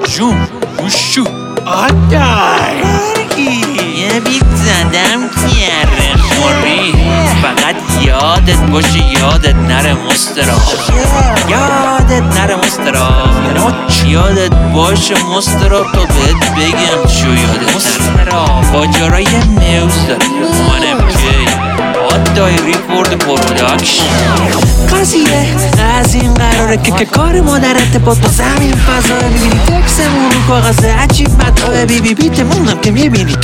جون گوشو آدای یه بیت زدم تیره خوری، فقط یادت باشه یادت نره مستراب، یادت نره مستراب، یادت باشه مستراب تا بهت بگم چو یادت مستراب. باجارای موز داره مانم کی آدای ریپورد پروداکشن. قضیه از این قراره که کار مادرت با تو زمین فضا میبینی تکسمون رو کاغذ عجیب مطابه بی بیتمونم که میبینی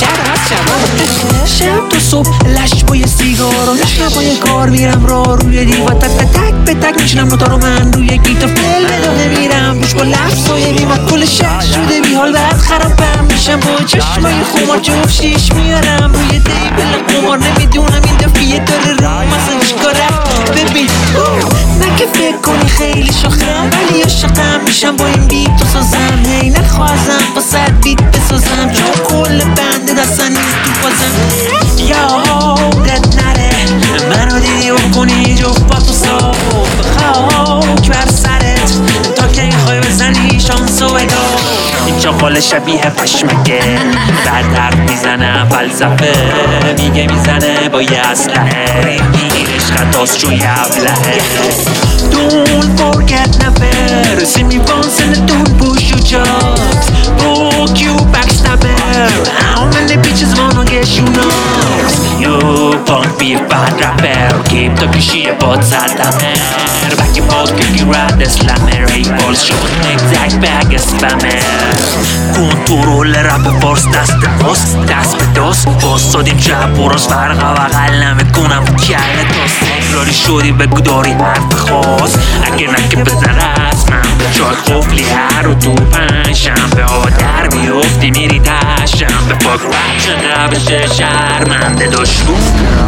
شب تا صبح لش با یه سیگار و شب با یه کار میرم را روی دیوار تک به تک میشنم نوتا رو من روی گیتا فل بداده میرم روش با لفظ و یه بیمت کل شش شده بی حال بعد خرابم میشم با چشمای خمار جفت شیش میارم روی دیبل قمار نمیدونم این دفعیه داره رو مثلا چیکارم ببین نه که فکر کنی خیلی شاخم ولی عاشقم میشم با این بیت و سازم هی نخواهزم با صد بیت بسازم چون کل بنده دستن نیست تو بازم یادت نره منو دیدی بکنی جفت با تو صاف خاک بر سرت تا که میخوای بزنی شانسو بگو اینجا قال شبیه پشمکه بعد حرف میزنه فلسفه میگه میزنه با یه اسلحه این عشق خطاست چون یه ابلهه Don't forget never See me once and don't push your jokes Book you backstabber How many bitches wanna get you nuts You punk beef bad rapper Keep talking shit about Saldamer Back your mouth kick you right the slammer Eight balls show an exact bag of spammer کنترل رپ فارس دست به دست باستادیم چپ و راست فرقا بغل نمیکنم کله تاست تکراری شدی بگو داری حرف خواست اگه نکه بزن رسمم جای قفلی هر و تو پنجشنبه ها در بیفتی میری تشنبه پاک بچه نبشه شرمنده داشتون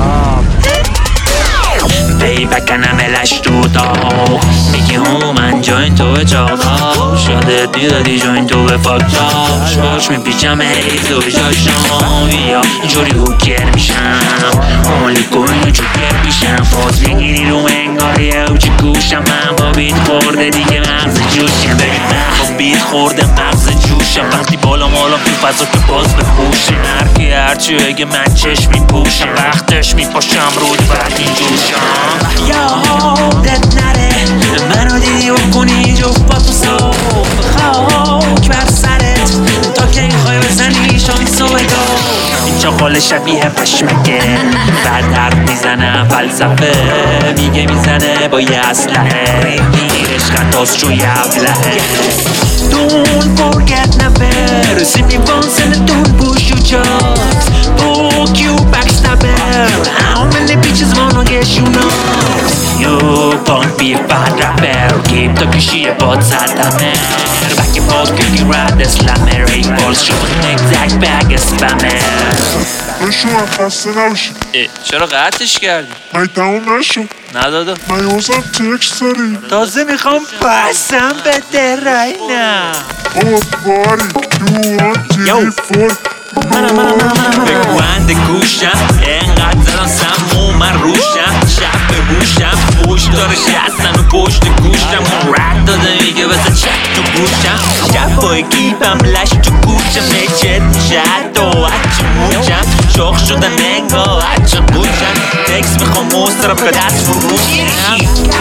بکنم الش تو تا میگی من جاین تو به چاقا شادت میدادی جاین تو به فاک چاش میپیچم هیز و جاشم یا اینجوری هوکر میشم اولی کوین و چوکر میشم فاز میگیری رو انگاریه و چی گوشم من با بیت خورده دیگه مغز جوشم ببین من با بیت خورده مغز جوشم وقتی بالا مالا تو فضا که باز به خوشم هرکی هرچی بگه من چشم میپوشم وقتش میپاشم رود بعد این جوشم یادت نره منو دیدی بکنی جفت با تو صاف خاک بر سرت تا که میخوای بزنی شانسو بگو اینجا قال شبیه پشمکه بعد حرف میزنه فلسفه میگه میزنه با یه اسلحه این عشق خطاست چون یه ابلهه Don't forget never See me once and don't push your jokes Book you backstabber How many bitches wanna get you nuts You punk beef bad rapper Keep talking shit about Saldamer Back your mouth kick you right the slammer Eight balls show an exact bag of spammer شما خسته نباشی چرا قطعش کردی؟ من تموم نشو ندادم من یوزم تکس داری تازه میخوام بسم بده راینا بابا باری دو تیلی بگوند گوشم انقدر زدن سمو من روشم شب به هوشم پشت داره شستن و پشت گوشم رد داده میگه بزن چک تو گوشم شب با گیبم لش تو گوشم نیچت میشه حتی هرچی موچم شاخ شدن انگا هرچی گوشم تکس میخوام مسترم که دست فروشم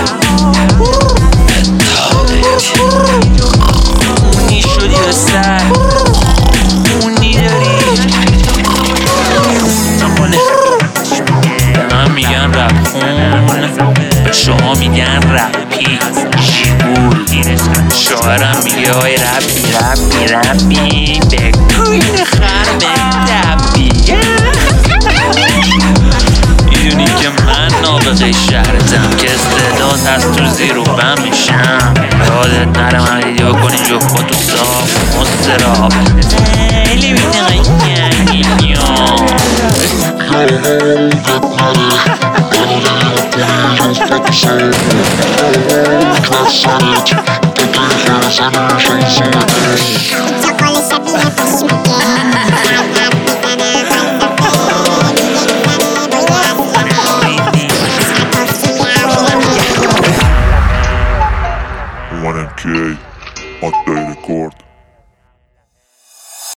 خونی شدی به سر خونی داری من میگن رپ خون به شما میگن رپی شیبول شاعرم میگه های رپی بکوین خرم دبی میدونی که من نابغه شهرتم که استعداد هست تو زیر و بم میشم یادت نره من دیدی بکنی جفت با تو صاف مستراب خیلی میدونی Class on it, the